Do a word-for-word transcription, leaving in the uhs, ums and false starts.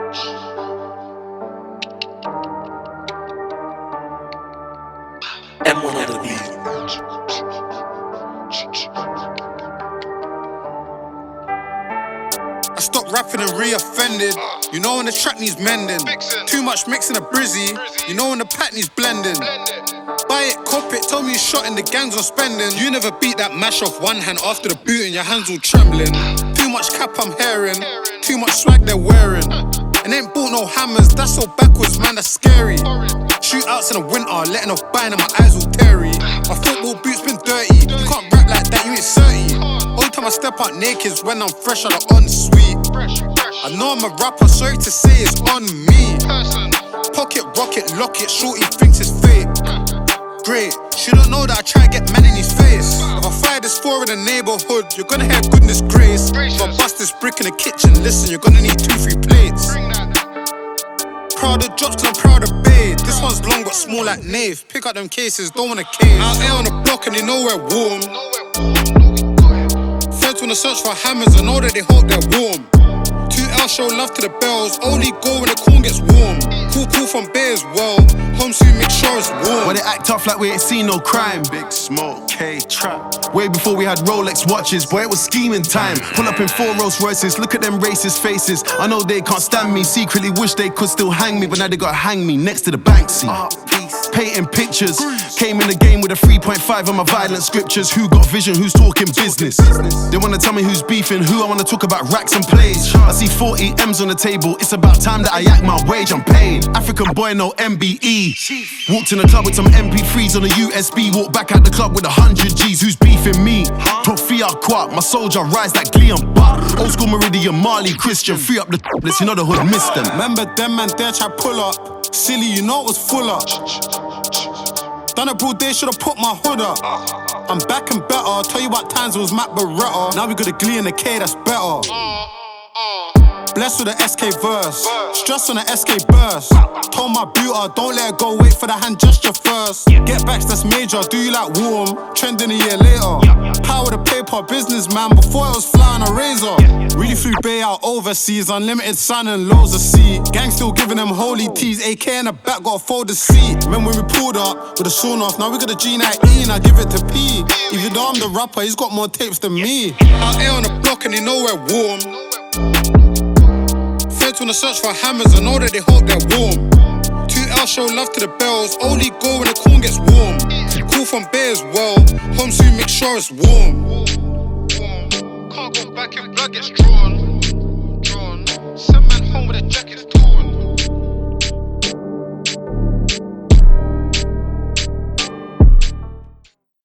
M one on the beat. I stopped rapping and re-offended. You know when the track needs mending. Too much mixing a brizzy. You know when the pack needs blending. Buy it, cop it, tell me you shot in the gangs on spending. You never beat that mash off one hand after the boot and your hands all trembling. Too much cap I'm hearing, too much swag they're wearing. And ain't bought no hammers, that's so backwards, man, that's scary. Shootouts in the winter, letting off buying and my eyes all teary. My football boots been dirty, you can't rap like that, you ain't thirty. Only time I step out naked is when I'm fresh out of ensuite. I know I'm a rapper, sorry to say it's on me. Pocket, rocket, lock it, shorty thinks it's fake. Great, she don't know that I try to get man in his face. If I fire this four in the neighborhood, you're gonna hear goodness grace. If I bust this brick in the kitchen, listen, you're gonna need two, three plates. Proud of drops cause I'm proud of Bay. This one's long but small like Nave. Pick up them cases, don't wanna case. Out here on the block and they know we're warm. Feds wanna search for hammers, I know that they hope they're warm. two L show love to the bells, only go when the corn gets warm. Cool cool from Bay as well, home soon make sure it's warm. When they act tough like we ain't seen no crime. Big smoke, K-trap. Way before we had Rolex watches, boy it was scheming time. Pull up in four Rolls Royces, look at them racist faces. I know they can't stand me, secretly wish they could still hang me. But now they gotta hang me next to the Banksy. Painting pictures, came in the game with a three point five on my violent scriptures. Who got vision, who's talking business? They wanna tell me who's beefing, who I wanna talk about racks and plays. I see forty M's on the table, it's about time that I yak my wage, I'm paid. African boy, no M B E. Walked in the club with some M P threes on a U S B. Walked back out the club with a hundred G's, who's beefing me? Trophy Quat, my soldier rise like Gleon Buck. Old school Meridian, Marley, Christian. Free up the let's you know the hood missed them. Remember them man there try pull up. Silly, you know it was full up. Done a broad day, should've put my hood up. I'm back and better, tell you what times it was Matt Beretta. Now we got a Glee in the K, that's better. Blessed with an S K verse, stress on an S K burst. Told my booter, don't let it go, wait for the hand gesture first. Get backs, that's major, do you like warm? Trending a year later. Power the paper, businessman, before it was flying a razor. Really flew Bay out overseas, unlimited sun and loads of sea. Gang still giving them holy teas, A K in the back, got a folded seat. Man, when we pulled up with a sawn off, now we got a G nineteen, I give it to P. Even though I'm the rapper, he's got more tapes than me. Out here on the block and they know we're warm. Feds wanna search for hammers, I know that they hope they're warm. two L show love to the bells, only go when the corn gets warm. Cool from Bay as well, home soon make sure it's warm. Can't go back if blood gets drawn.